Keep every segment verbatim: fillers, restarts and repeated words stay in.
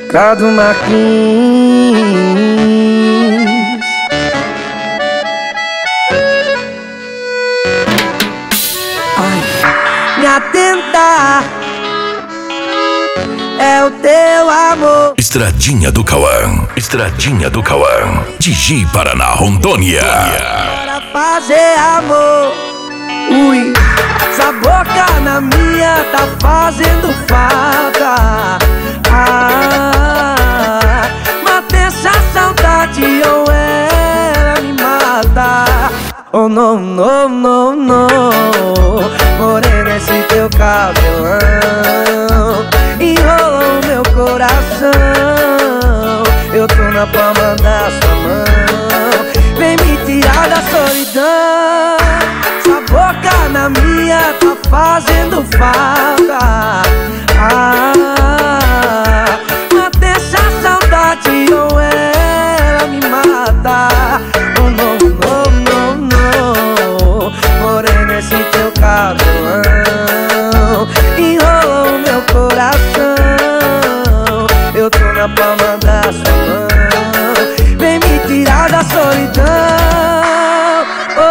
Ricardo Marquinhos. Ai, me atentar é o teu amor. Estradinha do Cauã, Estradinha do Cauã, Digi Paraná, Rondônia. Bora fazer amor. Ui, essa boca na minha tá fazendo falta. Ah, mata essa saudade ou ela me mata. Oh não, não, não, não. Morena, esse teu cabelão enrola o meu coração. Eu tô na palma da sua mão. Vem me tirar da solidão. Essa boca na minha tá fazendo falta. Ah, mata essa saudade ou ela me mata. Oh não, não, não, não. Morena, esse teu cabelão enrola o meu coração. Eu tô na palma da sua mão. Vem me tirar da solidão. Oh,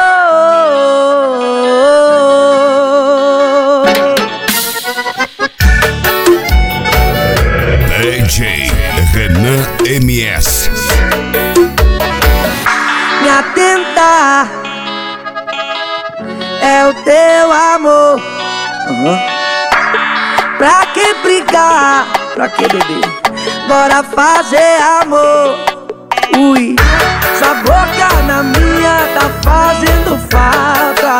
D J Renan M S. me atentar é o teu amor. Uhum. Pra que brigar? Pra que beber? Bora fazer amor. Ui, sua boca na minha tá fazendo falta.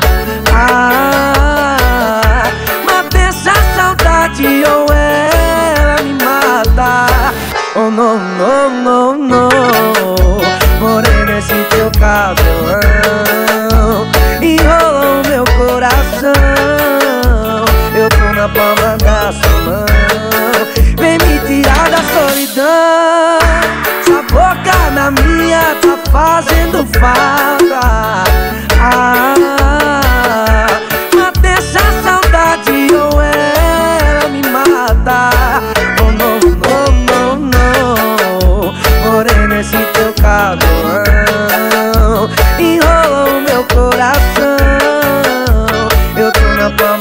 Ah, mata essa saudade ou ela me mata. Oh não, não, não, não. Morena, esse teu cabelão enrola o meu coração. Eu tô na palma da sua mão. Vem me tirar da solidão. Essa boca na minha tá fazendo falta. Ah, mata essa saudade ou ela me mata. Oh não, não, não, não. Morena, esse teu cabelão enrola o meu coração. Eu tô na palma